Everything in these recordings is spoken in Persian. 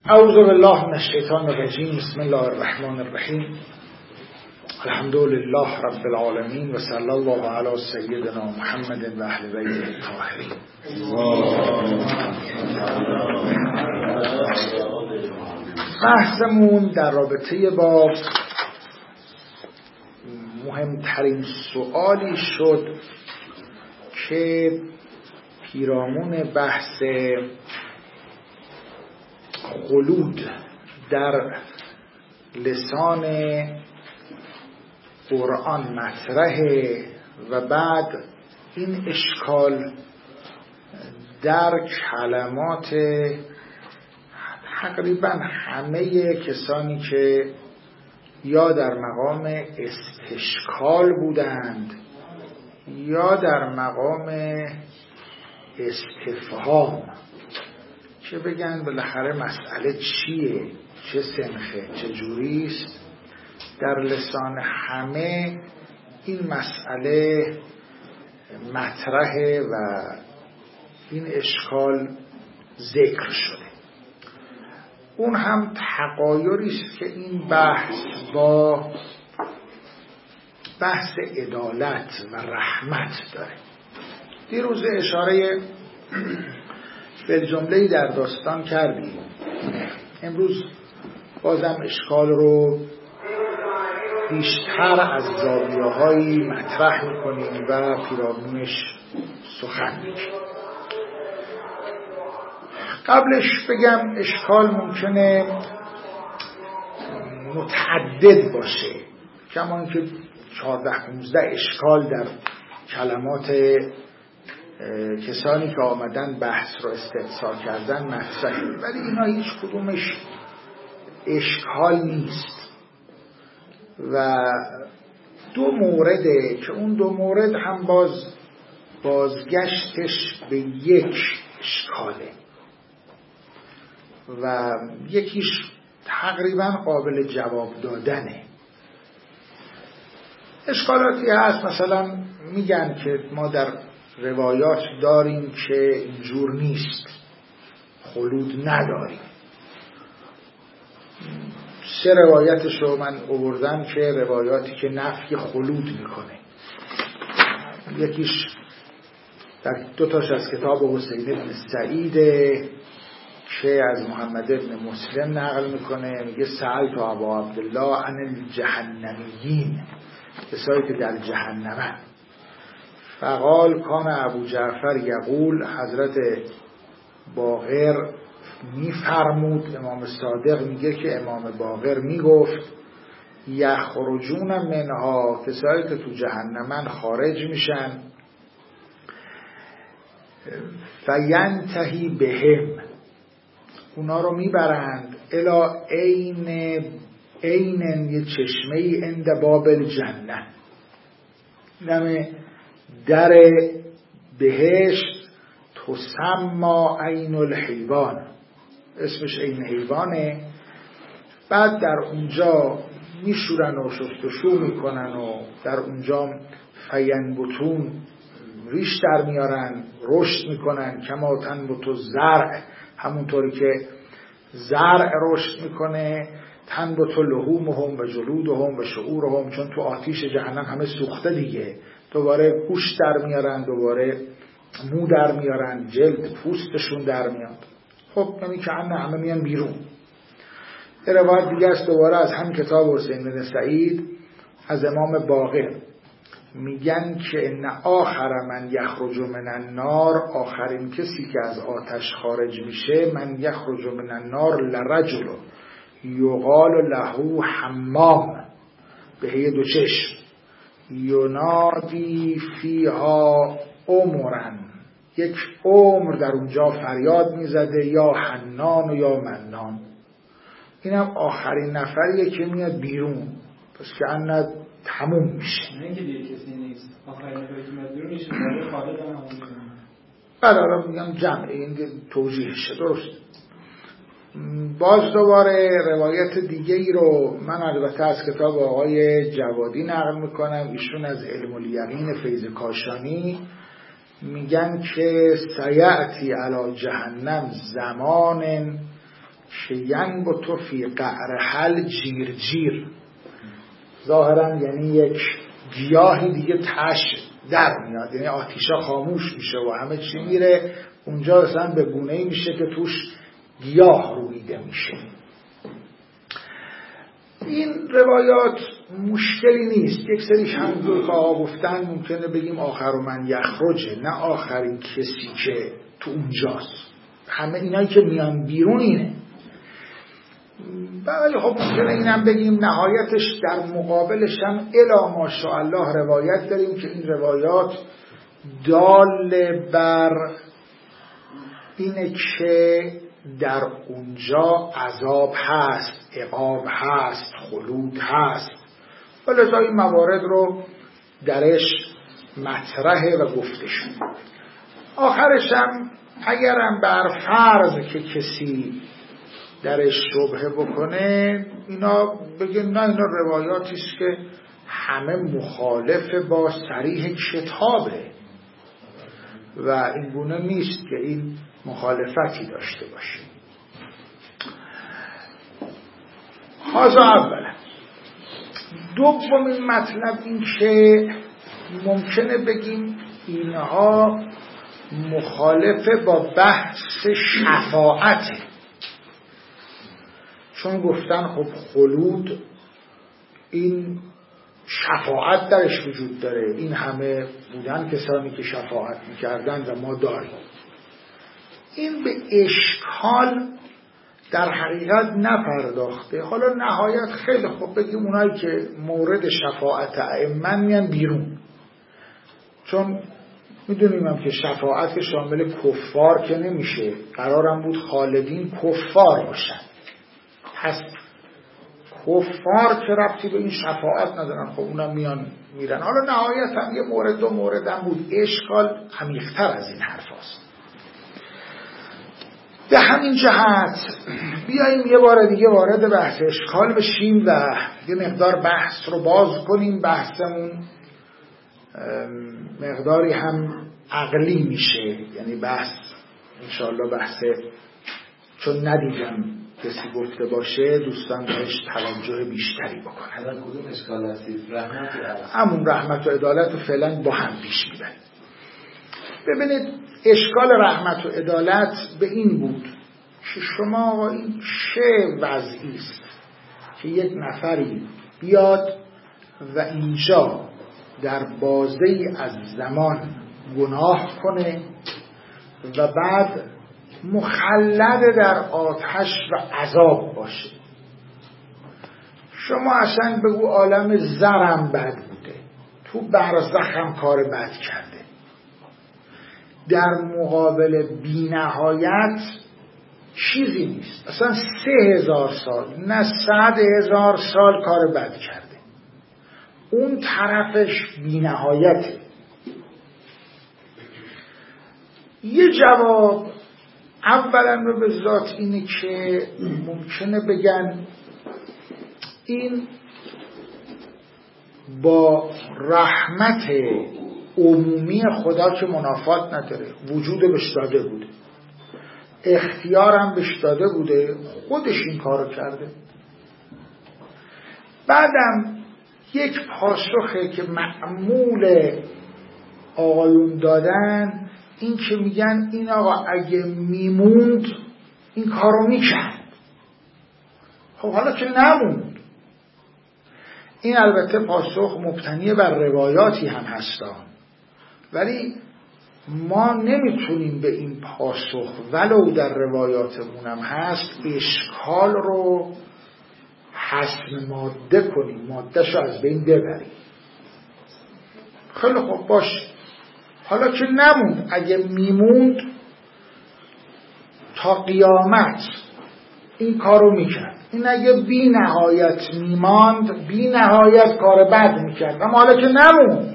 اعوذ بالله من الشیطان الرجیم. بسم الله الرحمن الرحیم. الحمد لله رب العالمین و صلی الله علی سیدنا محمد و اهل بیته الطاهرین. بحثمون در رابطه با مهمترین سوالی شد که پیرامون بحث خلود در لسان قرآن مطرحه و بعد این اشکال در کلمات تقریبا همه کسانی که یا در مقام استشکال بودند یا در مقام استفهام، که بگن بالاخره مسئله چیه، چه سنخه، چه جوریست، در لسان همه این مسئله مطرحه و این اشکال ذکر شده. اون هم تغایری است که این بحث با بحث عدالت و رحمت داره. دیروز اشاره به جمله‌ای در داستان کردیم. امروز بازم اشکال رو بیشتر از زاویه‌هایی مطرح می‌کنیم و پیرامونش سخن می‌گیم. قبلش بگم اشکال ممکنه متعدد باشه، کما که 14-15 اشکال در کلمات کسانی که آمدن بحث رو استفسار کردن مطرحه، ولی اینا هیچ کدومش اشکال نیست و دو مورده که اون دو مورد هم بازگشتش به یک اشکاله و یکیش تقریبا قابل جواب دادنه. اشکالاتی هست، مثلا میگن که ما در روایات داریم که اینجور نیست، خلود نداریم. 3 روایتش رو من آوردم که روایاتی که نفی خلود میکنه. یکیش در 2 تاش از کتاب حسین بن سعید که از محمد بن مسلم نقل میکنه، میگه سألت ابا عبدالله عن الجهنمیین، کسایی که در جهنمن، فقال کان ابو جعفر یقول، حضرت باقر میفرمود، امام صادق میگه که امام باقر میگفت یخرجون منها، کسایی که تو جهنمن خارج میشن، فینتهی بهم، اونا رو میبرند الی عین یه چشمه عند باب الجنه، نمه در بهشت، تسمى عین الحیوان، اسمش عین حیوانه. بعد در اونجا میشورن و شستشو میکنن و در اونجا فینبتون، ریش در میارن، رشد میکنن، کما تنبت الزرع، همونطوری که زرع رشد میکنه، تنبت لحومهم و جلودهم و شعورهم، چون تو آتیش جهنم همه سوخته دیگه، دوباره گوشت در میارن، دوباره مو در میارن، جلد پوستشون در میاد. خب یعنی که همه میان بیرون. یه روایت دیگه است دوباره از هم کتاب حسین بن سعید از امام باقر، میگن که ان آخر من یخرج من النار، آخرین کسی که از آتش خارج میشه، من یخرج من النار لرجل یقال له حمام، به 2 چشم، ینادی فیها عمرن، یک عمر در اونجا فریاد میزده، یا حنان و یا منان. اینم آخرین نفریه که میاد بیرون، پس که اند تموم میشه. نه اینکه دیگه کسی نیست، آخرین نفری که میاد بیرون میشه برای خالق هم برای میگم جمع این توضیحشه، درست. باز دوباره روایت دیگه ای رو من البته از کتاب آقای جوادی نقل میکنم، ایشون از علم الیقین فیض کاشانی میگن که سیعتی علی جهنم زمان شینگ و تو فی قعر حل جیر جیر. ظاهرا یعنی یک گیاهی دیگه تش در میاد، یعنی آتیشا خاموش میشه و همه چی میره اونجا، اصلا به گونه‌ای میشه که توش گیاه رویده میشه. این روایات مشکلی نیست، یک سریش همونطور که آقا گفتن ممکنه بگیم آخر من یخرجه، نه آخرین کسی که تو اونجاست، همه اینایی که میان بیرون اینه. ولی خب ممکنه اینم بگیم نهایتش در مقابلش هم الا ماشاءالله روایت داریم که این روایات دال بر اینه که در اونجا عذاب هست، عقاب هست، خلود هست، ولذا این موارد رو درش مطرحه و گفته شد. آخرش هم اگرم بر فرض که کسی درش شبهه بکنه، اینا بگن نه اینا روایاتیست که همه مخالف با صریح کتابه و این گونه نیست که این مخالفتی داشته باشه. هذا اولا. دومین مطلب این که ممکنه بگیم اینها مخالف با بحث شفاعته، چون گفتن خب خلود این شفاعت درش وجود داره، این همه بودن کسانی که شفاعت میکردن و ما داریم. این به اشکال در حقیقت نپرداخته. حالا نهایت خیلی خوب بگیم اونایی که مورد شفاعت ائمه میان بیرون، چون میدونیم هم که شفاعت شامل کفار که نمیشه، قرارم بود خالدین کفار باشن، پس کفار که ربطی به این شفاعت ندارن، خب اونا میان میرن. حالا نهایت هم یه مورد دو مورد هم بود، اشکال عمیق‌تر از این حرف هست. به همین جهت بیاییم یه بار دیگه وارد بحث اشکال بشیم و یه مقدار بحث رو باز کنیم. بحثمون مقداری هم عقلی میشه، یعنی بحث انشاءالله بحث، چون ندیدم کسی گفته باشه دوستان بهش توجه بیشتری بکنن. حالا کدوم اشکال هستید؟ رحمت و عدالت. همون رحمت و عدالت رو فعلا با هم پیش میبریم. ببینید اشکال رحمت و عدالت به این بود که شما این چه وضعی است که یک نفری بیاد و اینجا در بازه‌ای از زمان گناه کنه و بعد مخلد در آتش و عذاب باشه. شما اصلا بگو عالم زرم بد بوده، تو برزخ هم کار بد کرده، در مقابل بی‌نهایت چیزی نیست، اصلا 3000 سال نه 100,000 سال کار بد کرده، اون طرفش بی‌نهایته. یه جواب اولا رو به ذات اینه که ممکنه بگن این با رحمت عمومی خدا که منافات نداره، وجود بهش داده بوده، اختیارم بهش داده بوده، خودش این کارو کرده. بعدم یک پاسخه که معمول آقایون دادن این که میگن این آقا اگه میموند این کارو میکرد. خب حالا که نموند، این البته پاسخ مبتنی بر روایاتی هم هستن، ولی ما نمیتونیم به این پاسخ ولو در روایاتمون هم هست اشکال رو حسم ماده کنیم، مادهش رو از بین ببریم. خیلی خوب باش، حالا که نموند، اگه میموند تا قیامت این کارو میکرد، این اگه بی نهایت میماند بی نهایت کار بد میکرد، اما حالا که نموند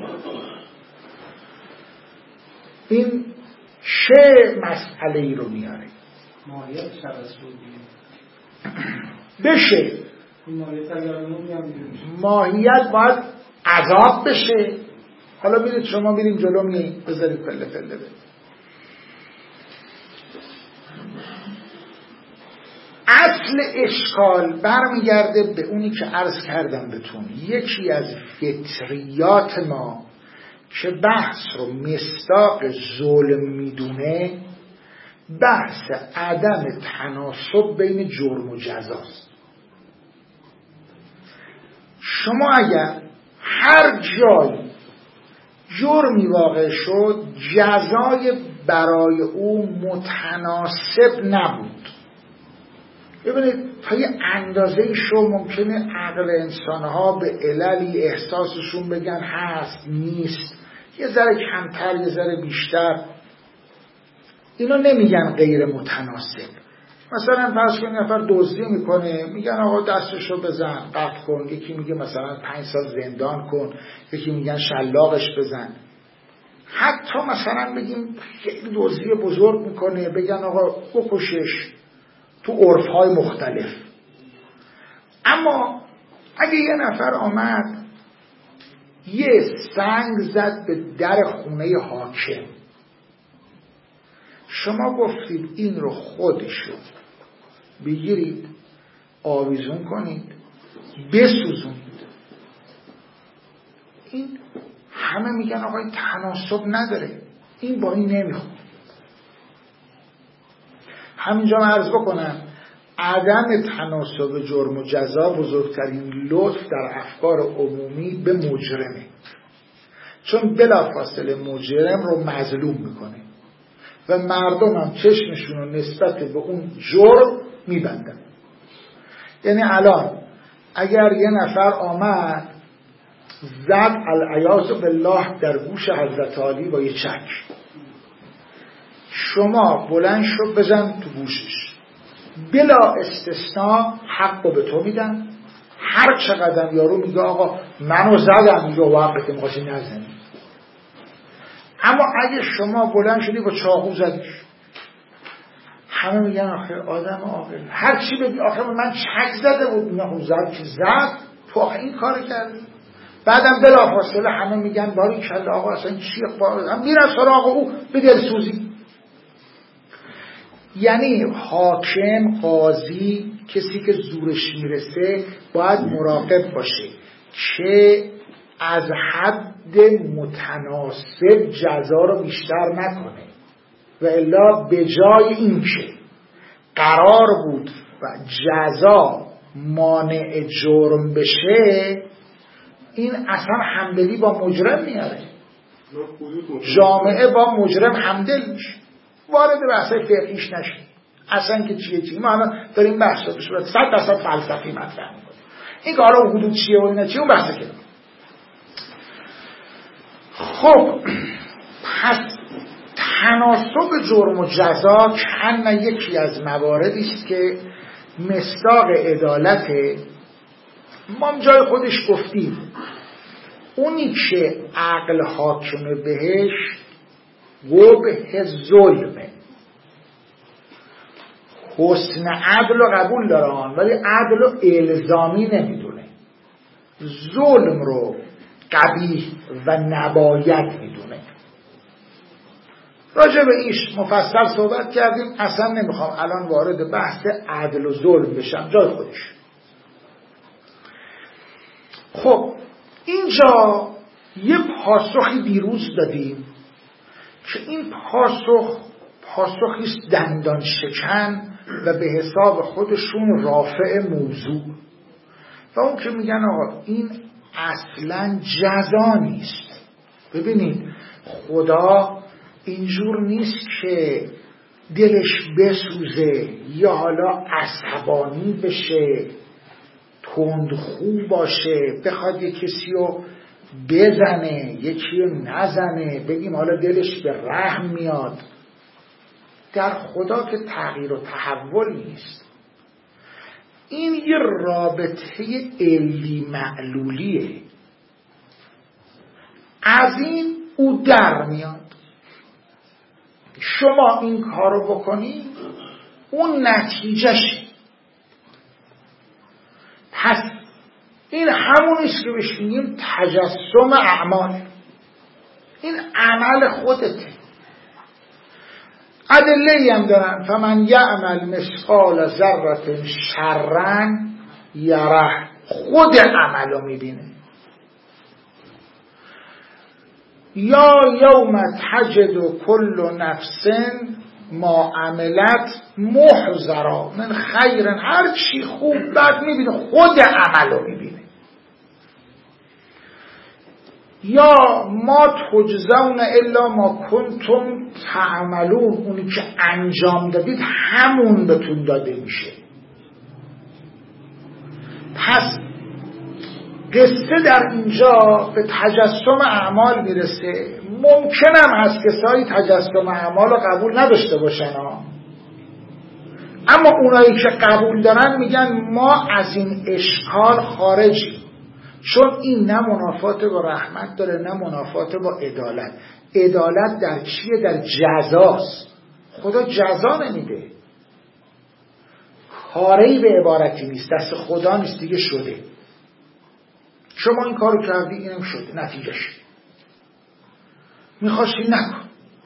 این چه مسئله ای رو میاره؟ ماهیت شبست رو بشه ماهیت باید عذاب بشه. حالا بیرید شما بیریم جلو میاییم بذارید پله پله بریم. از اصل اشکال برمیگرده به اونی که عرض کردم بهتون. یکی از فطریات ما که بحث رو مصداق ظلم میدونه، بحث عدم تناسب بین جرم و جزاست. شما اگر هر جای جرمی واقع شد جزای برای او متناسب نبود، ببینید تا یه اندازه شو ممکنه عقل انسانها به عللی احساسشون بگن هست نیست، یه ذره کمتر یه ذره بیشتر، اینا نمیگن غیر متناسب. مثلا فرض کنید نفر دزدی میکنه میگن آقا دستشو بزن قطع کن، یکی میگه مثلا 5 سال زندان کن، یکی میگن شلاقش بزن. حتی مثلا بگیم خیلی دزدی بزرگ میکنه بگن آقا بکشش، تو عرف‌های مختلف. اما اگه یه نفر آمد یه سنگ زد به در خونه حاکم، شما گفتید این رو خودشو بگیرید آویزون کنید بسوزونید، این همه میگن آقا این تناسب نداره، این با این نمیخونه. همینجا عرض بکنم عدم تناسب جرم و جزا بزرگترین لطف در افکار عمومی به مجرمه، چون بلافاصله مجرم رو مظلوم میکنه و مردم هم چشمشون رو نسبت به اون جرم میبندن. یعنی الان اگر یه نفر آمد زد العیاذ بالله در گوش حضرت علی با یه چک، شما بلند شو بزن تو گوشش، بلا استثناء حق به تو میدن. هر چقدر یارو میگه آقا منو زدن، میگه وقت میخواستی نزنی. اما اگه شما بلند شدی با چاقو زدیش، همه میگن آخه آدم عاقل، هر چی بگی آخه من چک زده بود، میگن زد که زد، تو آخه این کار کردی. بعدم بلافاصله همه میگن باری کلا آقا اصلا چیه، هم میرن سراغ او به دلسوزی. یعنی حاکم، قاضی، کسی که زورش میرسه باید مراقب باشه که از حد متناسب جزا رو بیشتر نکنه، و الا به جای این که قرار بود و جزا مانع جرم بشه، این اصلا همدلی با مجرم میاره، جامعه با مجرم همدل میشه. وارد بحثای فقهیش نشید اصلا که چیه ما الان داریم بحثا به صورت 100% فلسفی مطرح میکنیم. این که حالا حدود چیه و اینا چیه اون بحثه که. خب پس تناسب جرم و جزا کن یکی از مواردی است که مصداق عدالت ما جای خودش گفتیم. اونی که عقل حاکمه بهش قبح ظلمه، حسن عدل رو قبول دارن ولی عدل رو الزامی نمیدونه، ظلم رو قبیح و نباید میدونه. راجع به ایش مفصل صحبت کردیم، اصلا نمیخوام الان وارد بحث عدل و ظلم بشم، جای خودش. خب اینجا یه پاسخی دیروز دادیم که این پاسخیست دندان شکن و به حساب خودشون رافع موضوع، و اون که میگن آقا این اصلا جزا نیست. ببینید خدا اینجور نیست که دلش بسوزه یا حالا عصبانی بشه، تندخو باشه، بخواد یک کسی رو بزنه یکی رو نزنه، بگیم حالا دلش به رحم میاد. در خدا که تغییر و تحول نیست، این یه رابطه علی معلولیه، از این او در میاد. شما این کارو بکنی اون نتیجهشه. پس این همونیست که بهش میگیم تجسم اعمال، این عمل خودته. ادله هم دارن. فمن یعمل مثقال ذره شرا یره، خود عملو میبینه. یا یوم تجد کل نفس ما عملت محضرا من خیر، هر چی خوب بد میبینه، خود عملو میبینه. یا ما تجزون الا ما کنتم تعملون، اونی که انجام دادید همون بهتون داده میشه. پس قصه در اینجا به تجسم اعمال میرسه. ممکنم هست کسایی تجسم اعمال رو قبول نداشته باشن اما اونایی که قبول دارن میگن ما از این اشکال خارجیم، چون این نه منافات با رحمت داره نه منافات با عدالت. عدالت در چیه؟ در جزاست. خدا جزا نمیده، کاری به عبارتی نیست، دست خدا نیست، دیگه شده. شما این کارو کردی، اینم شده، نتیجهش میخواستی نکن.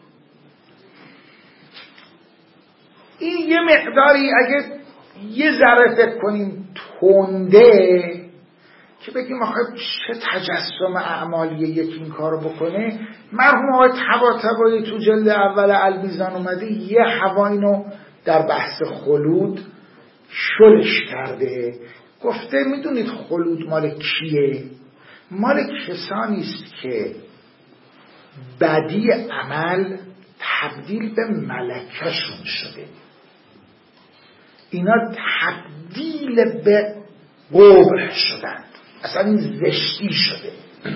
این یه مقداری اگه یه ذره فکر کنیم تنده که بگیم آخه چه تجسم اعمالیه یکی این کارو بکنه. مرحوم آقای طباطبایی تو جلد اول المیزان اومده یه هوا اینو در بحث خلود شلش کرده. گفته میدونید خلود مال کیه؟ مال کسانی است که بدی عمل تبدیل به ملکه‌شون شده، اینا تبدیل به قبح شدند، اصلا این زشتی شده.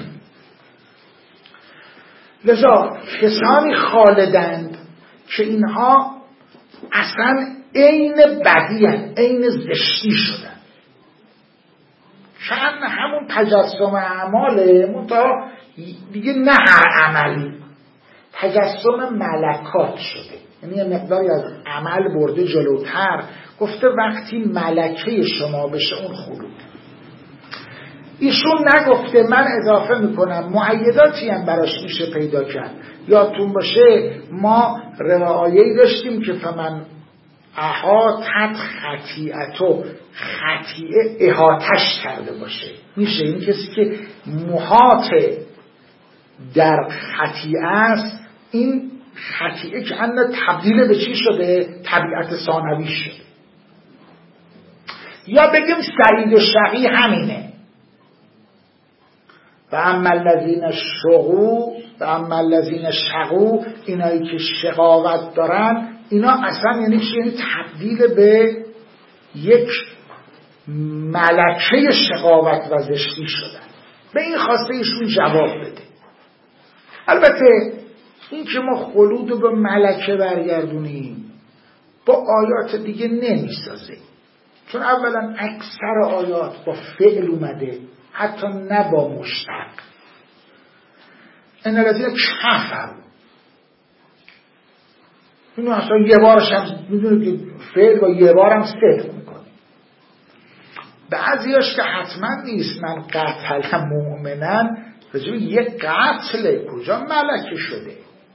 لذا کسانی خالدند که اینها اصلا عین بدی هستند، عین زشتی شدند. شاید همون تجسم اعماله، منتها دیگه نه هر عملی، تجسم ملکات شده، یعنی یه مقداری از عمل برده جلوتر. گفته وقتی ملکه شما بشه اون خلود. ایشون نگفته، من اضافه میکنم معیداتی هم براش میشه پیدا کرد. یادتون باشه ما روایه‌ای داشتیم که فمن احاطت خطیئتو، خطیئه احاطش کرده باشه، میشه این کسی که محاط در خطیئه است، این خطیئه که انه تبدیل به چی شده؟ طبیعت ثانوی شده. یا بگیم سعید و شقی همینه. و اما الذین شقوا و اما الذین شقوا، اینایی که شقاوت دارن، اینا اصلا یعنی چی؟ یعنی تبدیل به یک ملکه شقاوت و زشتی شدن. به این خواسته ایشون جواب بده. البته این که ما خلود رو به ملکه برگردونیم با آیات دیگه نمیسازه، چون اولا اکثر آیات با فعل اومده، حتی نه با مشتق. ان الذین کفروا، اینو اصلا یه بارش هم میدونه که فعل با یه بار هم صدق میکنه. بعضیاش که حتما نیست، من قتل مؤمنن، رجوع یه قتل کجا ملکه شده.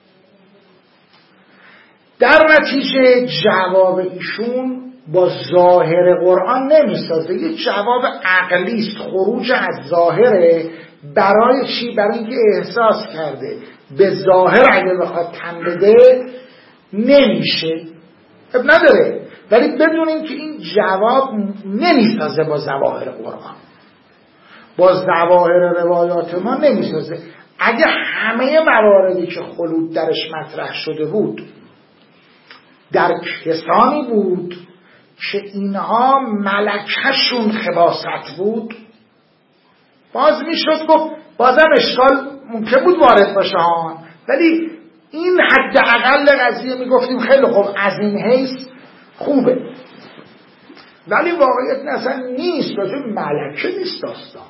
در نتیجه جواب ایشون با ظاهر قرآن نمیسازه، یه جواب عقلی است، خروج از ظاهره. برای چی؟ برای اینکه احساس کرده به ظاهر اگه بخواد تن بده نمیشه، اب نداره، ولی بدونین که این جواب نمیسازه با ظواهر قرآن، با ظواهر روایات ما نمیسازه. اگه همه مواردی که خلود درش مطرح شده بود در کسانی بود که اینها ملکهشون خباثت بود، باز میشد گفت بازم اشکال ممکن بود وارد باشه ها، ولی این حداقل قضیه میگفتیم خیلی خوب، از این حیث خوبه. ولی واقعیت اصلا نیست، راجع ملکه نیست داستان.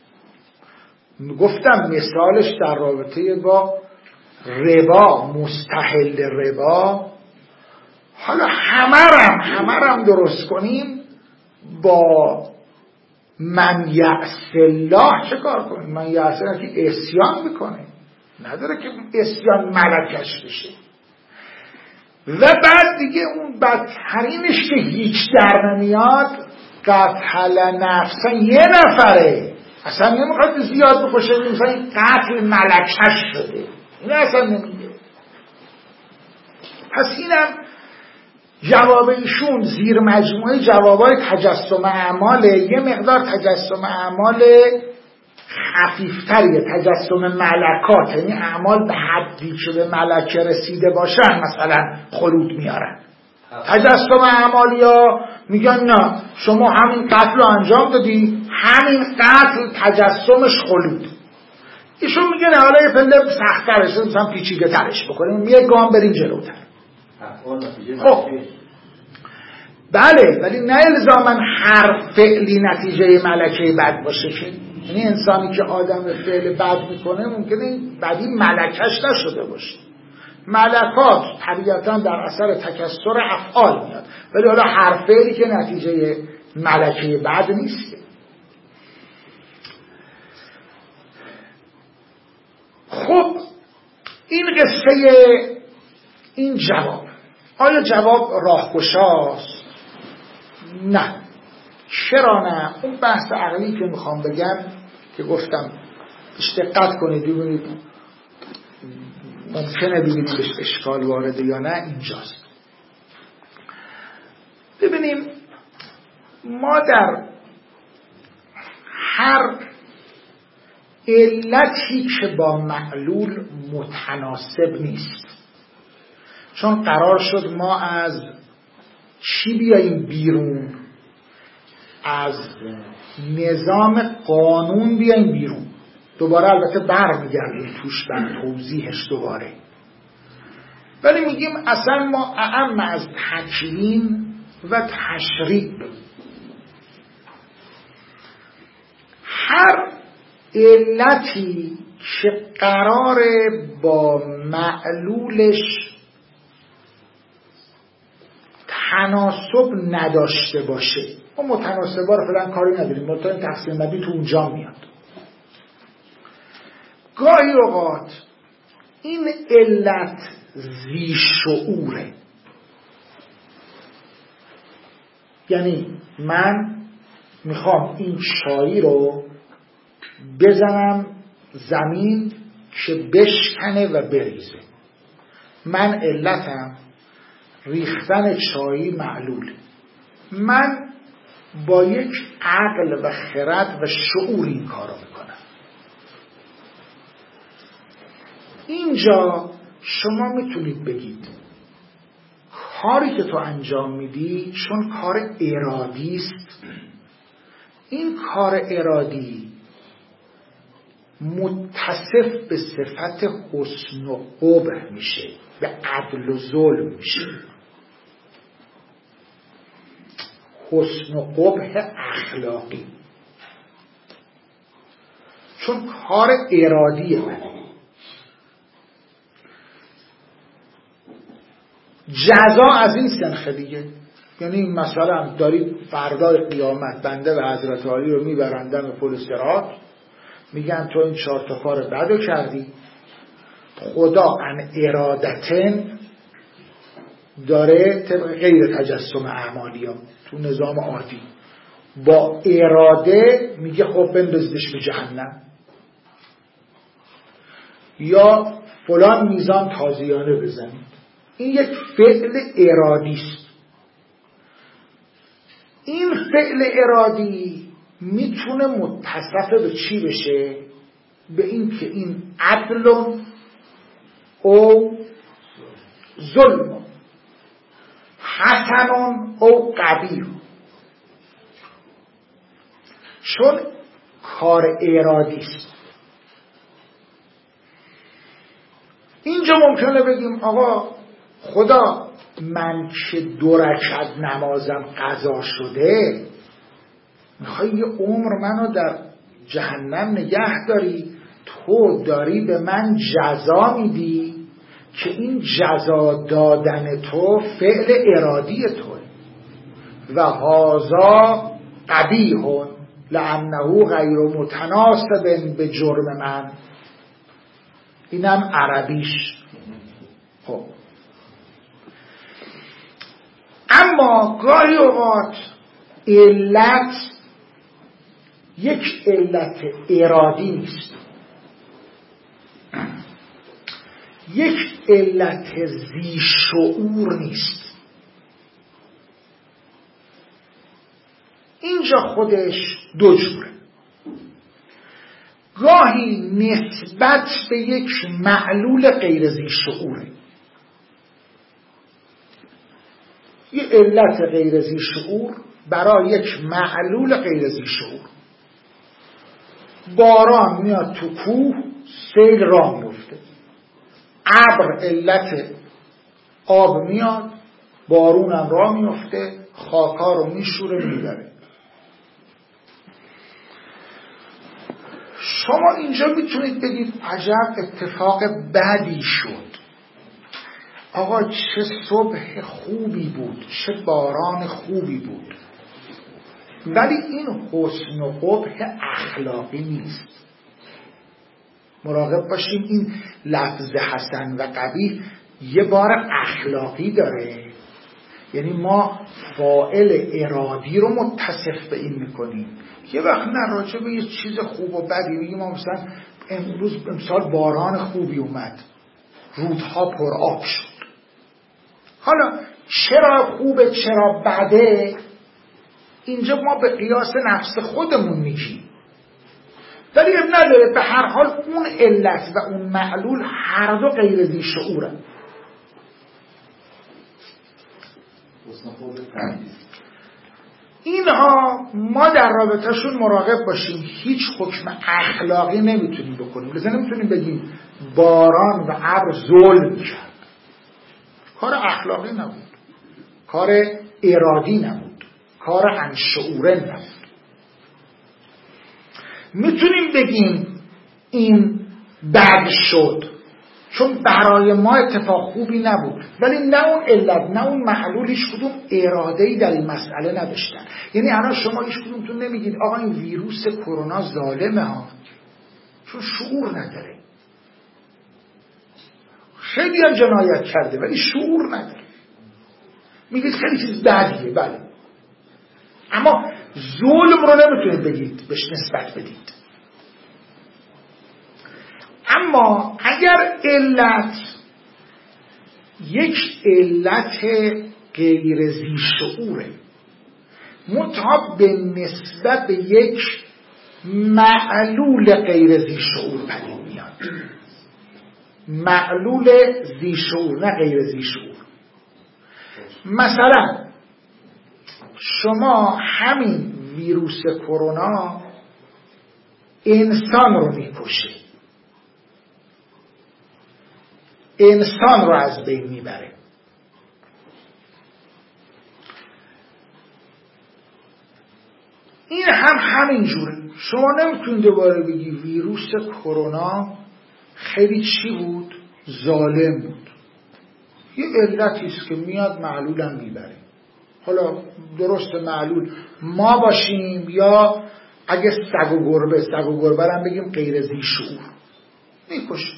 گفتم مثالش در رابطه با ربا، مستحل ربا. حالا همرم درست کنیم، با من یعص الله چه کار کنیم؟ من یعص الله که اسیان میکنه، نداره که اسیان ملکش بشه. و بعد دیگه اون بدترینش که هیچ در نمیاد، قتل نفسا یه نفره، اصلا نمیخواد زیاد بکشه، مثلا قتل ملکش شده، این اصلا نمیگه. پس اینم جواب ایشون زیر مجموعه جوابای تجسم اعماله. یه مقدار تجسم اعمال خفیفتریه، تجسم ملکات، یعنی اعمال به حدی که به ملکه رسیده باشن مثلا خلود میارن. تجسم اعمالی ها میگن نه شما همین قتل رو انجام دادی، همین قتل تجسمش خلود. ایشون میگه نه حالا یه پله سخت‌ترش، مثلا پیچیده ترش بکنیم، یه گام بریم جلوتر. خب بله، ولی نه الزاماً هر فعلی نتیجه ملکه بد باشه که، یعنی انسانی که آدم فعل بد میکنه ممکنه بدی ملکش نشده باشه. ملکات طبیعتاً در اثر تکثر افعال میاد، ولی حالا هر فعلی که نتیجه ملکه بد نیست. خب این قصه، این جواب، آیا جواب راهگشاست؟ نه. چرا نه؟ اون بحث عقلی که میخوام بگم که گفتم دقت کنید ببینید ممکنه ببینید بهش اشکال وارده یا نه، اینجاست. ببینیم ما در هر علتی که با معلول متناسب نیست، چون قرار شد ما از چی بیاییم بیرون؟ از نظام قانون بیاییم بیرون. دوباره البته برمیگردیم توش بر توضیحش دوباره، ولی میگیم اصلا ما اعم از تکوین و تشریع، هر علتی که قراره با معلولش تناسب نداشته باشه، ما متناسبا رو فعلا کاری نداریم، مطمئن تقسیم بندی تو اونجا میاد. گاهی اوقات این علت ذی شعوره، یعنی من میخوام این چای رو بزنم زمین که بشکنه و بریزه، من علتم ریختن چایی معلول، من با یک عقل و خرد و شعور این کارو میکنم. اینجا شما میتونید بگید کاری که تو انجام میدی چون کار ارادی است، این کار ارادی متصف به صفت حسن و قبح میشه، به عدل و ظلم میشه. حسن و قبح اخلاقی، چون کار ارادی منه. جزا از این سنخه دیگه، یعنی مثلا دارید فردای قیامت بنده و حضرت علی رو میبرندن به پل صراط، میگن تو این 4 تا کار بدو کردی، خدا ان ارادتن داره طبق غیر تجسم اعمالی ها تو نظام عادی با اراده میگه خب بندازیدش به جهنم، یا فلان میزان تازیانه بزنید. این یک فعل ارادی است. این فعل ارادی میتونه متصف به چی بشه؟ به این که این عدل او ظلم، حسن او قبیح، چون کار ارادی است. اینجا ممکنه بگیم آقا خدا من که 2 رکعت نمازم قضا شده، میخوای یه عمر منو در جهنم نگه داری، تو داری به من جزا میدی که این جزا دادن تو فعل ارادی توه و هذا قبیح لانه غیر متناسب به جرم من. اینم عربیش. خب اما گاهی اوقات علت یک علت ارادی نیست، یک علت ذی شعور نیست. اینجا خودش دو جوره. گاهی نسبت به یک معلول غیر ذی شعوره، یه علت غیر ذی شعور برای یک معلول غیر ذی شعور. باران میاد تو کوه، سیل راه میفته. ابر علت آب میاد، بارونم راه میفته، خاکا رو میشوره میبره. شما اینجا میتونید بگید عجب اتفاق بدی شد، آقا چه صبح خوبی بود، چه باران خوبی بود. ولی این حسن و قبح اخلاقی نیست. مراقب باشیم این لفظ حسن و قبیح یه بار اخلاقی داره، یعنی ما فاعل ارادی رو متصف به این میکنیم. یه وقت نه راجع به یه چیز خوب و بدی میگیم ما مثلا امسال باران خوبی اومد، رودها پر آب شد. حالا چرا خوبه چرا بده اینجا ما به قیاس نفس خودمون میگیم، ولی نداره. به هر حال اون علت و اون معلول هر دو غیر ذی شعوره. اینها ما در رابطهشون مراقب باشیم، هیچ حکم اخلاقی نمیتونیم بکنیم. لذا نمیتونیم بگیم باران و ابر ظلم کرد. کار اخلاقی نبود، کار ارادی نبود، کار انشعوره نبود. میتونیم بگیم این بد شد چون برای ما اتفاق خوبی نبود، ولی نه اون علت نه اون معلول هیچ کدوم اراده‌ای در این مسئله نداشتن. یعنی الان شما هیچ کدومتون نمیگید آقا این ویروس کرونا ظالمه ها، چون شعور نداره. خیلی هم جنایت کرده ولی شعور نداره. میگید خیلی چیز بدیه، بله، اما ظلم رو نمیتونید بگید بهش نسبت بدید. اما اگر علت یک علت غیر ذی شعوره منتها به نسبت به یک معلول غیر ذی شعور پدید میاد، معلول ذی شعور نه غیر ذی شعور. مثلا شما همین ویروس کرونا انسان رو میکشه، انسان رو از بین میبره. این هم همین جوره. شما نمیتونید دوباره بگی ویروس کرونا خیلی چی بود؟ ظالم بود. یه علتی است که میاد معلولم میبره. حالا درست معلول ما باشیم یا اگه سگ و گربه هم بگیم غیر ذی شعور میکشه.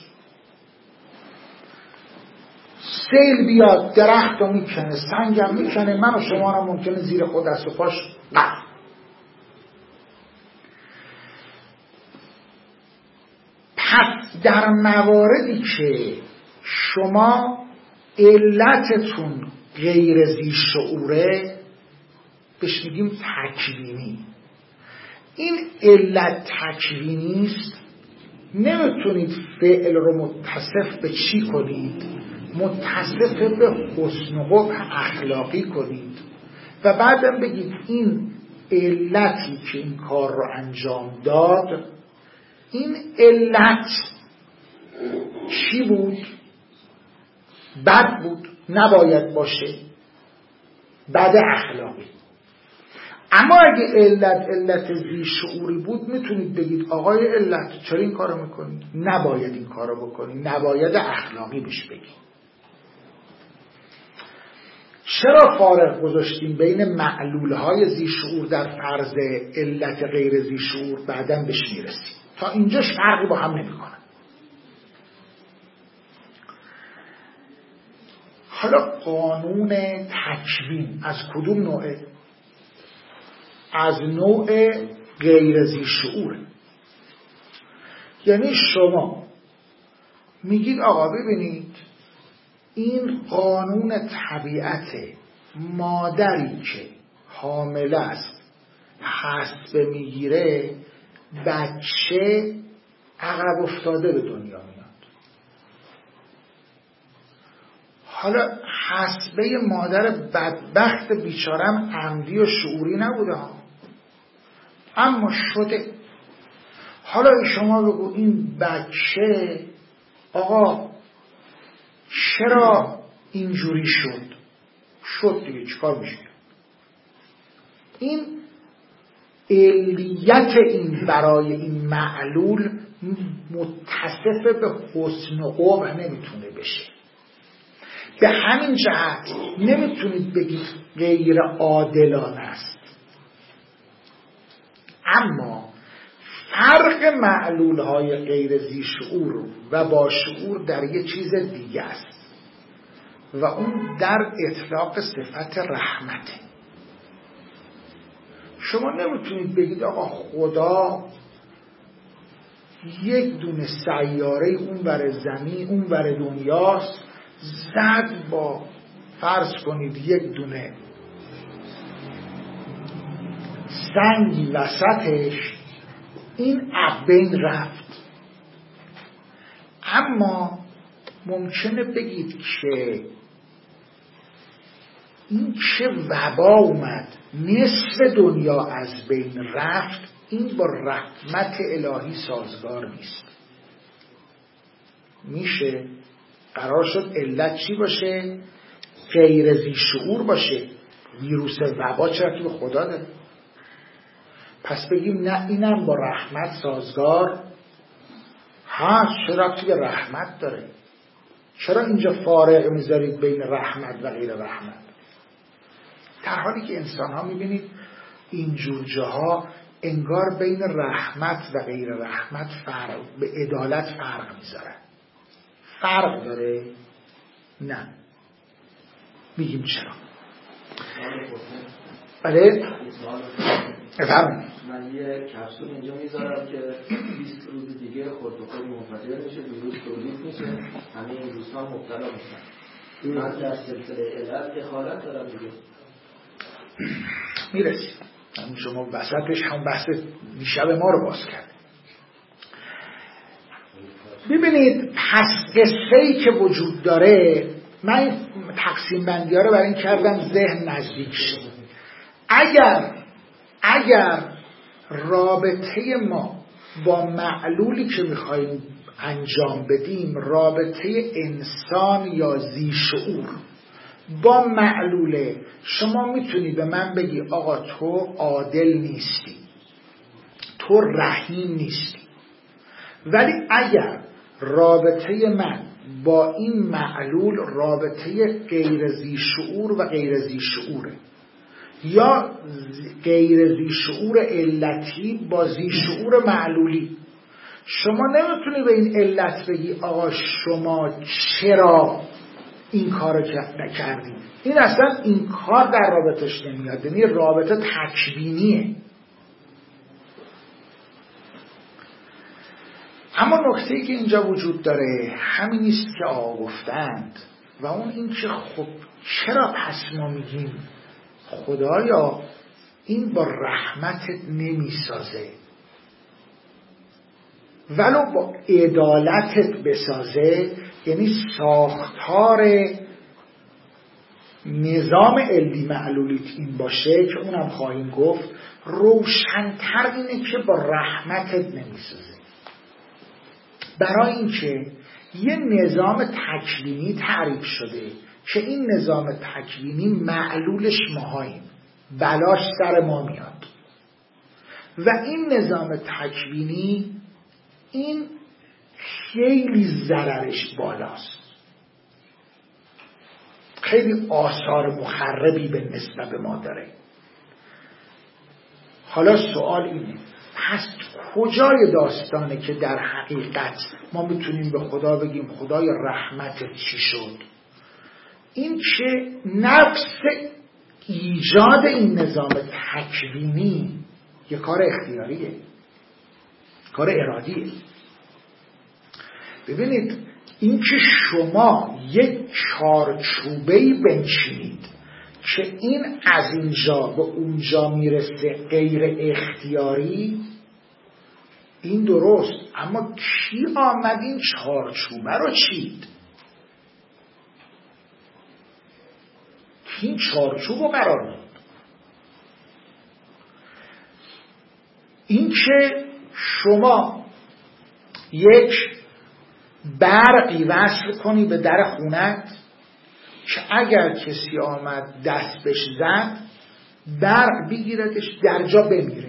سیل بیاد درخت رو میکنه، سنگم میکنه، من و شما رو ممکنه زیر خود دست و پاش نه. پس در مواردی که شما علتتون غیر ذی شعوره بهش میگیم تکوینی. این علت تکوینی است، نمیتونید فعل رو متصف به چی کنید؟ متصف به حسن و قبح اخلاقی کنید و بعدم بگید این علتی که این کار رو انجام داد، این علت چی بود؟ بد بود، نباید باشه، بد اخلاقی. اما اگه علت ذی شعوری بود میتونید بگید آقای علت چرا این کارو میکنید؟ نباید این کارو بکنید، نباید اخلاقی بهش بگید. چرا فارق گذاشتیم بین معلولهای ذی شعور در فرض علت غیر ذی شعور؟ بعداً بهش میرسیم. تا اینجاش فرقی با هم نمیکنه. حالا قانون تکوین از کدوم نوعه؟ از نوع غیر ذی شعوره. یعنی شما میگید آقا ببینید این قانون طبیعت مادری که حامله است حسب میگیره، بچه عقب افتاده به دنیا میاد. حالا حسبه مادر بدبخت بیچارم عمدی و شعوری نبوده ها، اما شده. حالا شما بگو این بچه آقا چرا اینجوری شد دیگه چیکار میشه؟ این علیت این برای این معلول متصف به حسن و قبح نمیتونه بشه. به همین جهت نمیتونید بگید غیر عادلانه است. اما فرق معلول‌های غیر ذی شعور و با شعور در یه چیز دیگه است و اون در اطلاق صفت رحمته. شما نمیتونید بگید آقا خدا یک دونه سیاره اون ور زمین اون ور دنیاست، زد با فرض کنید یک دونه سنگی وسطش، این بین رفت. اما ممکنه بگید که این که وبا اومد نصف دنیا از بین رفت، این با رحمت الهی سازگار نیست. میشه قرار شد علت چی باشه؟ غیر ذی شعور باشه. ویروس وبا چرا که به خدا داره؟ پس بگیم نه اینم با رحمت سازگار هست. چرا که رحمت داره؟ چرا اینجا فارق میذارید بین رحمت و غیر رحمت؟ در حالی که انسان ها میبینید اینجور جاها انگار بین رحمت و غیر رحمت فرق، به عدالت فرق میذارن. فرق داره؟ نه. میگیم چرا؟ بله؟ افرمایید. من یه کپسول اینجا میذارم که 20 روز دیگه خود به خود منفجر میشه، ویروس تولید میشه، همه این دوستان مبتلا میشن. من در سلسله علت دخالت دارم دیگه. میرسیم. شما وسطش هم بحث دیشب ما رو باز کرد. ببینید پس قصه‌ای که وجود داره، من تقسیم بندی ها رو برای این کردم ذهن نزدیک شه. اگر رابطه ما با معلولی که میخواییم انجام بدیم، رابطه انسان یا ذی شعور با معلوله، شما میتونی به من بگی آقا تو عادل نیستی، تو رحیم نیستی. ولی اگر رابطه من با این معلول رابطه غیر ذی شعور و غیر ذی شعوره، یا غیر ذی شعور علتی با ذی شعور معلولی، شما نمیتونی به این علت بگی آقا شما چرا این کارو نکردی. این اصلا این کار در رابطش نمیاد، یعنی رابطه تکوینیه. اما نکته‌ای که اینجا وجود داره همین است که آقا گفتند، و اون این که خب چرا پس ما میگیم خدایا این با رحمتت نمیسازه، ولو با عدالتت بسازه. یعنی ساختار نظام علی معلولیت این باشه که اونم خواهیم گفت، روشن‌تر اینه که با رحمتت نمیسازه. برای اینکه یه نظام تکوینی تعریف شده که این نظام تکوینی معلولش ماهاییم، بلاش سر ما میاد، و این نظام تکوینی این خیلی ضررش بالاست، خیلی آثار مخربی به نسبت به ما داره. حالا سوال اینه، پس کجای داستانه که در حقیقت ما میتونیم به خدا بگیم خدای رحمتت چی شد؟ این که نفس ایجاد این نظام تکوینی یه کار اختیاریه، کار ارادیه. ببینید این که شما یک چارچوبه‌ای بنشینید که این از اینجا به اونجا میرسه غیر اختیاری، این درست، اما کی آمد این چارچوبه رو چید؟ کی این چارچوب رو قرار داد؟ این که شما یک برقی وصل کنی به در خونت که اگر کسی آمد دست بهش زد برق بگیردش در جا بمیره،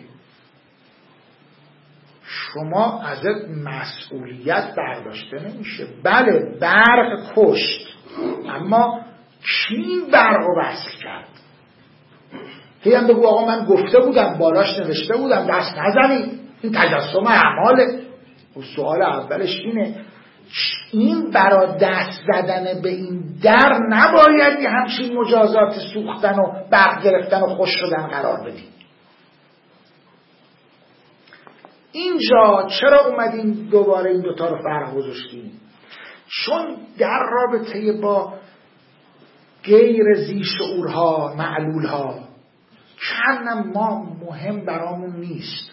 شما ازت مسئولیت برداشته نمیشه. بله برق کشت، اما کی این برق رو وصل کرد؟ هی هم بگو آقا من گفته بودم، بالاش نوشته بودم دست نزنید، این تجسم اعماله. سوال اولش اینه، این برای دست زدن به این در نباید یه همچین مجازات سوختن و برق گرفتن و خوش شدن قرار بدیم. اینجا چرا اومدیم دوباره این دوتا رو فرق گذاشتیم؟ چون در رابطه با غیر ذی شعورها، معلولها، چندم ما مهم برامون نیست،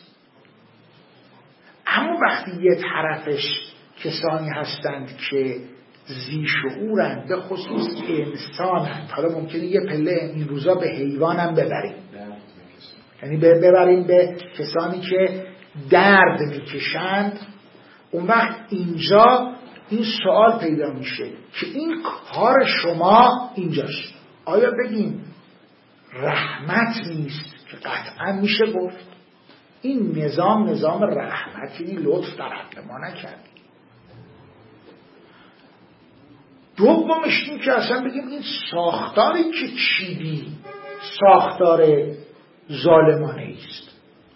اما وقتی یه طرفش کسانی هستند که ذی شعورند، به خصوص انسانند، حالا ممکنه یه پله این روزا به حیوانم ببریم، یعنی ببریم به کسانی که درد میکشند، اون وقت اینجا این سوال پیدا میشه که این کار شما اینجاست. آیا بگیم رحمت نیست که قطعا میشه گفت این نظام رحمتی، لطف در حق ما نکردی. دومش این که اصلا بگیم این ساختاری که چیدی ساختار ظالمانه است.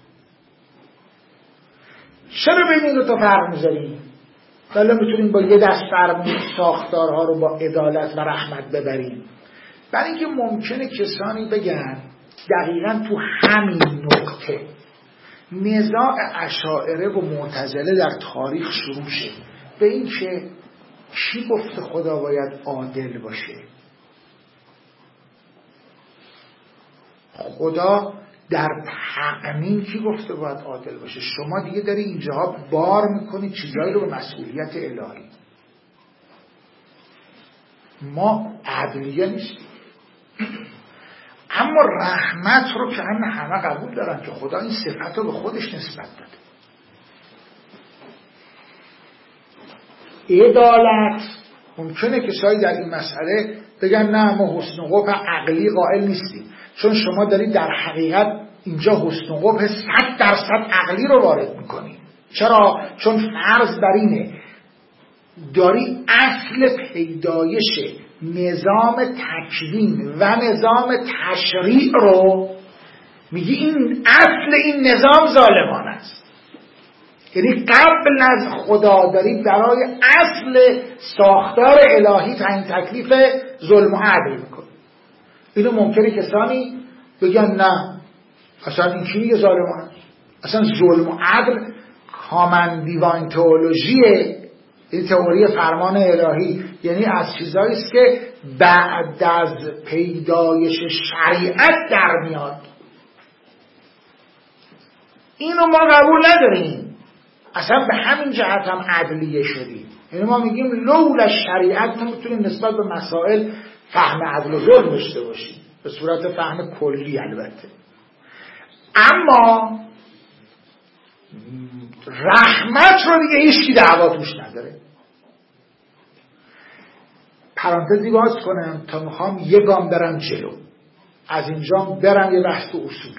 چرا بین این دو تا فرق میذاریم؟ بله میتونیم با یه دست فرمون ساختارها رو با عدالت و رحمت ببریم، برای اینکه ممکنه کسانی بگن دقیقاً تو همین نقطه نزاع اشاعره و معتزله در تاریخ شروع شد به این که کی گفته خدا باید عادل باشه؟ خدا در تقنین کی گفته باید عادل باشه؟ شما دیگه داری اینجاها بار میکنی چیزایی رو به مسئولیت الهی. ما عدلیه نیستیم، اما رحمت رو که همه قبول دارن که خدا این صفت رو به خودش نسبت داده. عدالت ممکنه کسایی در این مسئله بگن نه ما حسن و قبح عقلی قائل نیستیم، چون شما دارید در حقیقت اینجا حسن و قبح 100% عقلی رو وارد میکنید. چرا؟ چون فرض بر اینه داری اصل پیدایش نظام تکوین و نظام تشریع رو میگی این اصل این نظام ظالمان است، یعنی قبل از خدا داری برای اصل ساختار الهی تعیین تکلیف ظلم و عدل میکنی. اینو ممکنه کسانی بگن نه اصلا این کی میگه ظالمان است؟ اصلا ظلم و عدل کامن دیواین تئولوژیه، این تئوری فرمان الهی، یعنی از چیزایی است که بعد از پیدایش شریعت در میاد. اینو ما قبول نداریم، اصلا به همین جهت هم عدلیه شدیم. یعنی ما میگیم لولا شریعت نمیتونیم نسبت به مسائل فهم عدل و ظلم داشته باشیم، به صورت فهم کلی البته. اما رحمت رو دیگه هیچکی دعوا توش نداره. پرانتزی باز کنم تا میخوام یه گام برم جلو، از اینجا برم یه بحث اصول.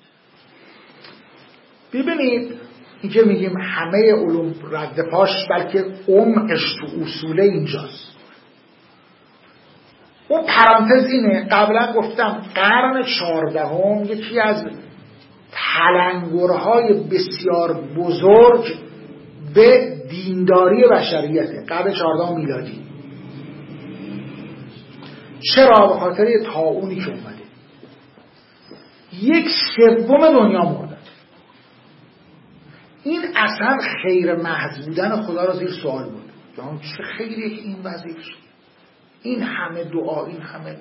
ببینید این که میگیم همه علوم رد پاش، بلکه عمقش تو اصوله اینجاست. اون پرانتز اینه، قبلا گفتم قرن 14 یکی از تلنگرهای بسیار بزرگ به دینداری بشریته، قرن 14 میلادی. چرا؟ به خاطر طاعونی که اومده. 1/3 دنیا مردن. این اصلا خیر محض بودن خدا را زیر سوال بود. چه خیریه که این وظیفه شد، این همه دعا، این همه.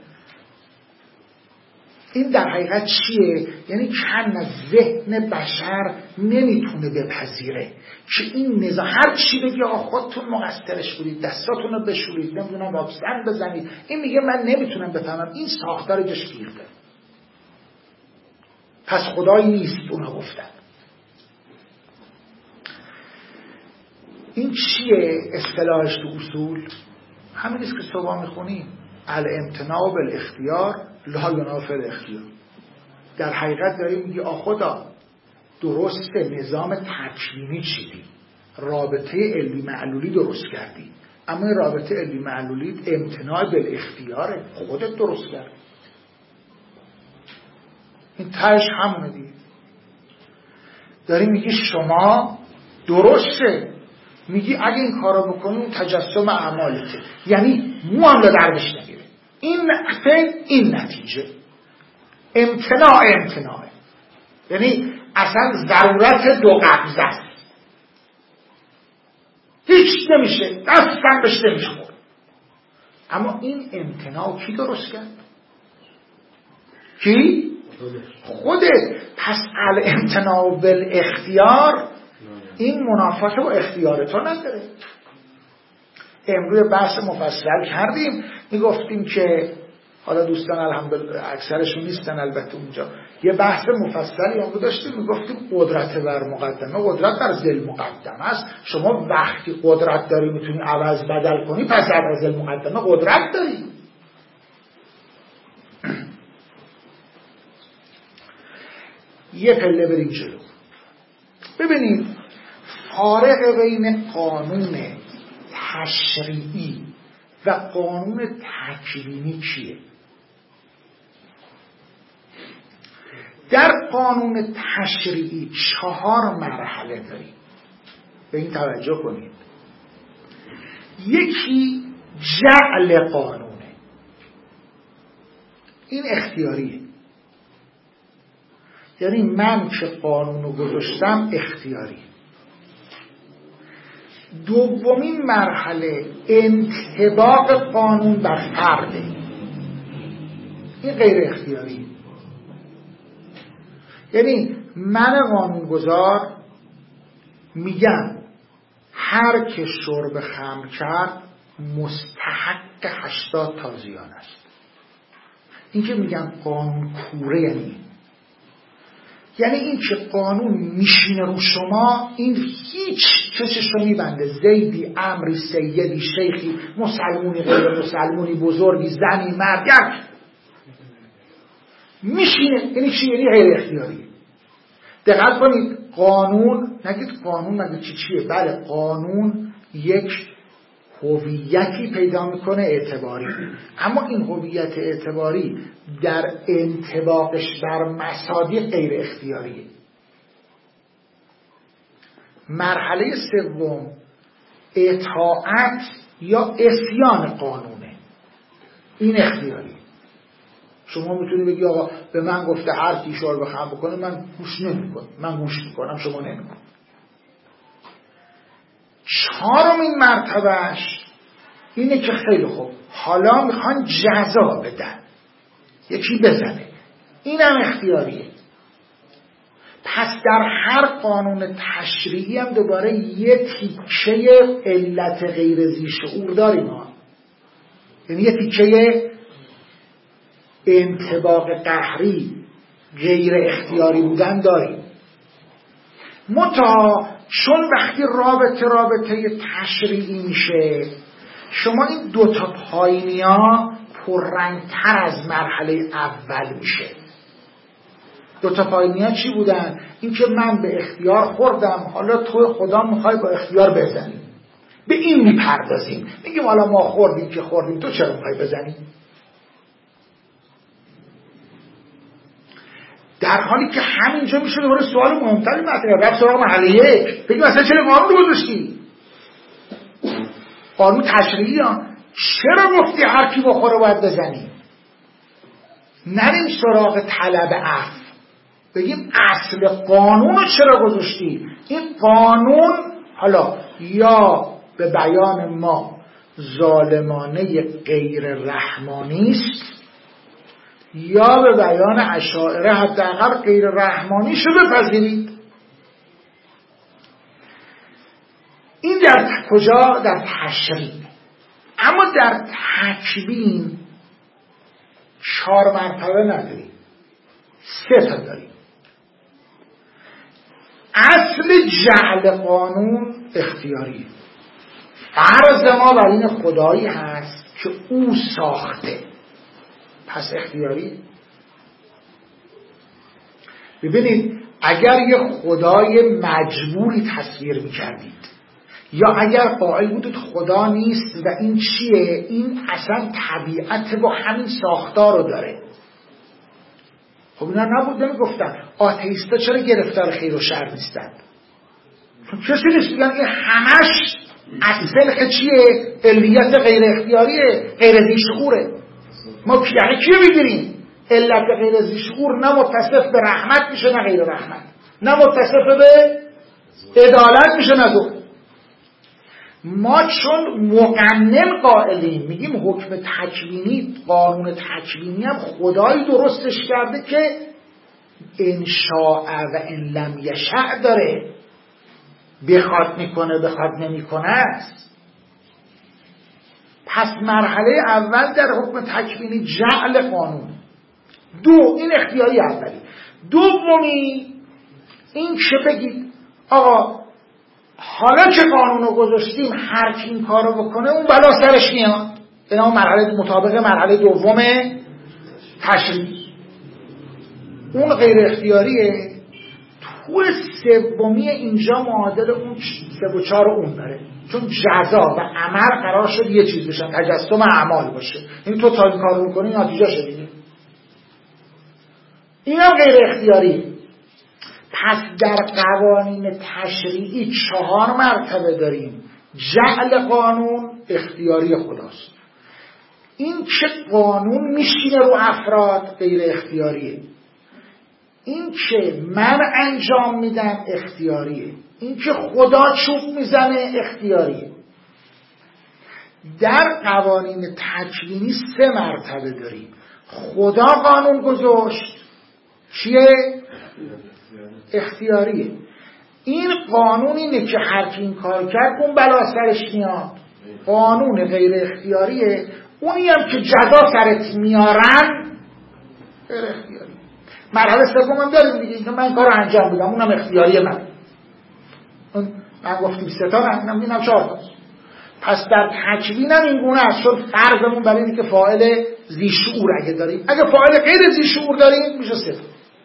این در حقیقت چیه؟ یعنی کم از ذهن بشر نمیتونه بپذیره که این نظام هر چی بگی آقا خودتون مقصرش بودید، دستاتون رو بشورید، نمیدونم واکسن بزنید. این میگه من نمیتونم بفهمم این ساختار جاش گیر داره، پس خدایی نیست. اونا گفتن این چیه اصطلاحش تو اصول؟ همین است که صبح میخونیم الامتناع بالاختیار لا ینافی الاختیار. در حقیقت داریم میگه خدا درسته نظام تکوینی چیدی، رابطه علمی معلولی درست کردی، اما این رابطه علمی معلولی امتناع بالاختیاره، خودت درست کردی. این تهش همونه دیگه. داریم میگه شما درسته، میگی اگه این کارو بکنی اون تجسم اعمالته، یعنی مو هم دردش نگیره. این نتیجه امتناعه، یعنی اصلا ضرورت دو قبضه است، هیچ نمیشه، دستم بهش نمیشه. اما این امتناع کی درست کرد؟ کی؟ خودت. پس الامتناع بالاختیار این منافات با اختیار تو نداره. امروز بحث مفصل کردیم، میگفتیم که حالا دوستان الحمدلله اکثرشون نیستن البته اونجا، یه بحث مفصلی امروز داشتیم، میگفتیم قدرت بر مقدمه، قدرت بر ذل مقدمه است. شما وقتی قدرت داری میتونی عوض بدل کنی، پس بر ذل مقدمه قدرت داری. یه پله بریم جلو. ببینید فارق بین قانون تشریعی و قانون تکوینی چیه؟ در قانون تشریعی 4 مرحله داریم، به این توجه کنید. یکی جعل قانونه، این اختیاریه، یعنی من که قانونو گذاشتم اختیاری. دومین مرحله انطباق قانون بر فرده، این غیر اختیاری. یعنی من قانونگذار میگم هر که شرب خمر کرد مستحق 80 تازیان است. این که میگم قانون کوره یعنی این که قانون میشینه رو شما، این هیچ کسشو میبنده، زیدی، امری، سیدی، شیخی، مسلمونی، غیر مسلمونی، بزرگی، زنی، مرد، یک میشینه. یعنی چی؟ یعنی غیر اختیاری. دقت کنید قانون، نگید قانون مگه چیه؟ بله قانون یک هویتی پیدا میکنه اعتباری، اما این هویت اعتباری در انطباقش بر مصادیق غیر اختیاریه. مرحله سوم اطاعت یا عصیان قانونه، این اختیاری. شما میتونی بگی آقا به من گفته هر کی شرب خمر بکنه من گوش نمیکنم، من گوش میکنم شما نمیکنم. 4مین مرتبهش اینه که خیلی خوب حالا میخوان جزا بدن، یکی بزنه، اینم اختیاریه. پس در هر قانون تشریعی هم دوباره یه تیکه علت غیر ذی شعور داریم ها، یعنی یه تیکه انطباق قهری غیر اختیاری بودن داریم. چون وقتی رابطه تشریعی میشه، شما این 2 تا پایینی ها پررنگتر از مرحله اول میشه. 2 تا پایینی ها چی بودن؟ این که من به اختیار خوردم، حالا تو خدا میخوای با اختیار بزنی. به این میپردازیم، میگیم حالا ما خوردیم که خوردیم، تو چرا میخوای بزنی؟ در حالی که همینجا میشه دوباره سوال مهمتری مطرحه. رفت سراغ مرحله 1، بگیم مثلا چرا قانون رو گذاشتی؟ قانون تشریعی ها چرا گفتی هر کی بخوره باید بزنیم؟ نریم سراغ طلب عفو، بگیم اصل قانون رو چرا گذاشتی؟ این قانون حالا یا به بیان ما ظالمانه غیر رحمانی است یا به بیان اشاعره حداقل غیر رحمانی شو بپذیرید. این در کجا؟ در تشریع. اما در تکوین 4 مرتبه نداریم، 3 تا داریم. اصل جعل قانون اختیاری، فرض ما بر این خدایی هست که او ساخته، پس اختیاری. ببینید اگر یه خدای مجبوری تصویر می‌کردید یا اگر قائل بودید خدا نیست و این چیه، این اصلا طبیعت با همین ساختار رو داره. خب اینا نبود نمیگفتن آتئیستا چرا گرفتار خیر و شر نیستن؟ کسی نیست میگن این همش اصل چیه؟ علیت غیر اختیاریه، غیر ذی شعوره. ما یعنی کیو میگیریم؟ علت غیر ذی شعور نه متصف به رحمت میشه نه غیر رحمت، نه متصف به عدالت میشه نه دو. ما چون مقنن قائلیم میگیم حکم تکوینی، قانون تکوینی هم خدایی درستش کرده که ان شاء و ان لم یشاء داره، بخواد میکنه بخواد نمیکنه است. پس مرحله اول در حکم تکوینی جعل قانون. 2 این اختیاری اولی. دومی این که بگید آقا حالا که قانون رو گذاشتیم هر کی این کار رو بکنه اون بلا سرش میاد. این هم مرحله مطابق مرحله دوم تشریع. اون غیر اختیاریه. تو سومی اینجا معادل اون 3 و 4 اون داره، چون جزا و عمل قرار شد یه چیز بشن، تجسم اعمال باشه. این تو تا این کار رو کنی نتیجه شدی. این هم غیر اختیاری. پس در قوانین تشریعی 4 مرتبه داریم. جعل قانون اختیاری خداست. این که قانون میشینه رو افراد غیر اختیاریه. این که من انجام میدم اختیاریه. این که خدا چوب میزنه اختیاریه. در قوانین تکوینی 3 مرتبه داریم. خدا قانون گذاشت چیه؟ اختیاریه. این قانون اینه که هر کی این کار کرد اون بلا سرش میاد. قانون غیر اختیاریه. اونی هم که جزا سرت میارن غیر اختیاری. مرحله سوم هم داریم دیگه که من کارو انجام بدم، اونم اختیاریه من گفتیم 3 تا نه، اینم 4 تا. پس در تکوین هم این گونه است، چون فرضمون برای اینه که فاعل ذی شعور اگه داریم، اگه فاعل غیر ذی شعور داریم میشه 3 تا.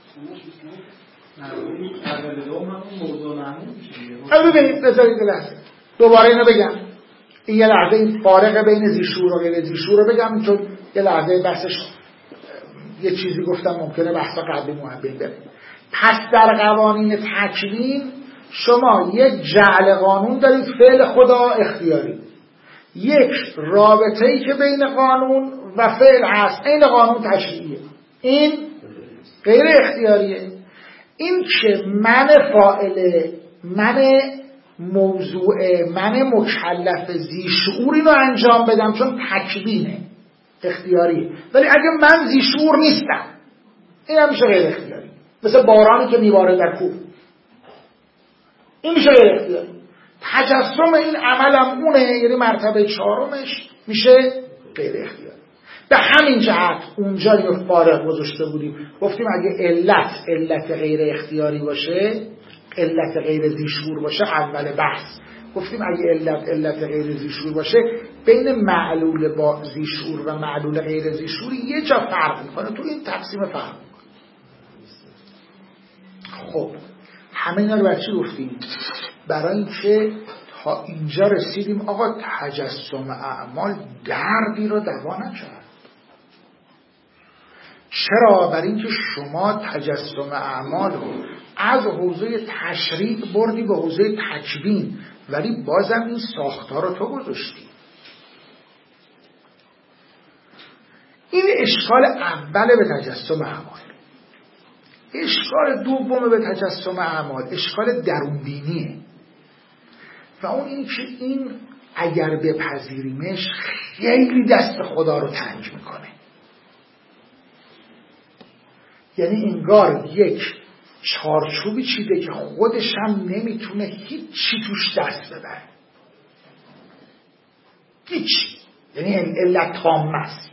ببینید بذارید لحظه دوباره اینو بگم. این یه لحظه این فارق بین ذی شعور و غیر ذی شعور رو بگم، چون یه لحظه بحثش یه چیزی گفتم ممکنه بحثا قبلی محبین بره. پس در قوانین تکوین شما یک جعل قانون دارید، فعل خدا اختیاری. یک رابطه‌ای که بین قانون و فعل هست این قانون تشریعیه، این غیر اختیاریه. این که من فاعل، من موضوع، من مکلف ذی شعوری رو انجام بدم چون تکوینه اختیاریه. ولی اگه من ذی شعور نیستم این هم میشه غیر اختیاری، مثل بارانی که میباره در کوه، این میشه غیر اختیاری. تجسم این عملم اونه، یعنی مرتبه 4مش میشه غیر اختیاری. به همین جهت اونجا یه فارق گذاشته بودیم، گفتیم اگه علت غیر اختیاری باشه، علت غیر ذی شعور باشه اول بحث، گفتیم اگه علت غیر ذی شعور باشه بین معلول با ذی شعور و معلول غیر ذی شعور یه جا فرق میکنه، تو این تقسیم فرق میکنه. خب همه اینا رو برچی گفتیم؟ برای اینکه تا اینجا رسیدیم آقا تجسم اعمال دردی رو دوا نکرد. چرا؟ برای اینکه شما تجسم اعمال رو از حوزه تشریع بردی به حوزه تکوین، ولی بازم این ساختار رو تو گذاشتی. این اشکال اول به تجسم اعمال. اشکال دوم به تجسم اعمال اشکال درونبینیه و اون این که این اگر بپذیریمش خیلی دست خدا رو تنگ میکنه. یعنی انگار یک چارچوبی چیده که خودش هم نمیتونه هیچی توش دست ببره، هیچی، یعنی علت تامه است،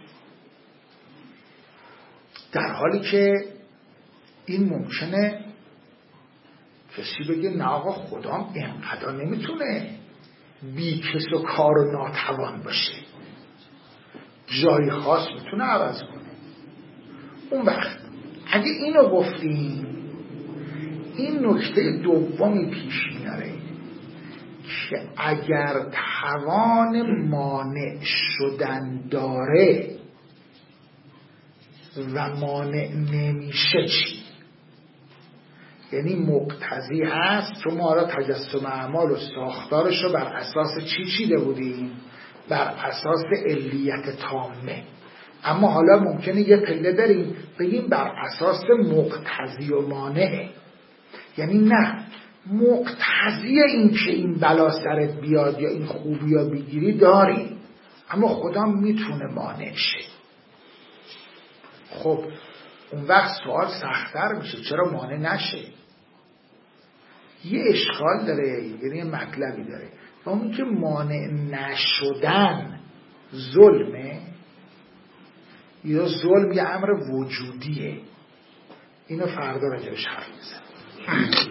در حالی که این ممکنه کسی بگه نه آقا خدا هم اینقدر نمیتونه بی کس و کار و ناتوان باشه، جای خاص میتونه عوض کنه. اون وقت اگه اینو گفتیم این نکته دومی پیش میاره که اگر توان مانع شدن داره و مانع نمیشه چی؟ یعنی مقتضی هست، چون ما حالا تجسم اعمال و ساختارش رو بر اساس چی چیده بودیم؟ بر اساس علیت تامه. اما حالا ممکنه یه پله بریم بگیم بر اساس مقتضی و مانعه. یعنی نه، مقتضی این که این بلا سرت بیاد یا این خوبی ها بگیری داری، اما خدا میتونه مانع شه. خب اون وقت سوال سخت‌تر میشه چرا مانع نشه؟ یه اشکال داره، یعنی یه مطلبی داره، و اون که مانع نشدن ظلمه یا ظلم یه امر وجودیه. اینو فردا راجعش حرف میزنم.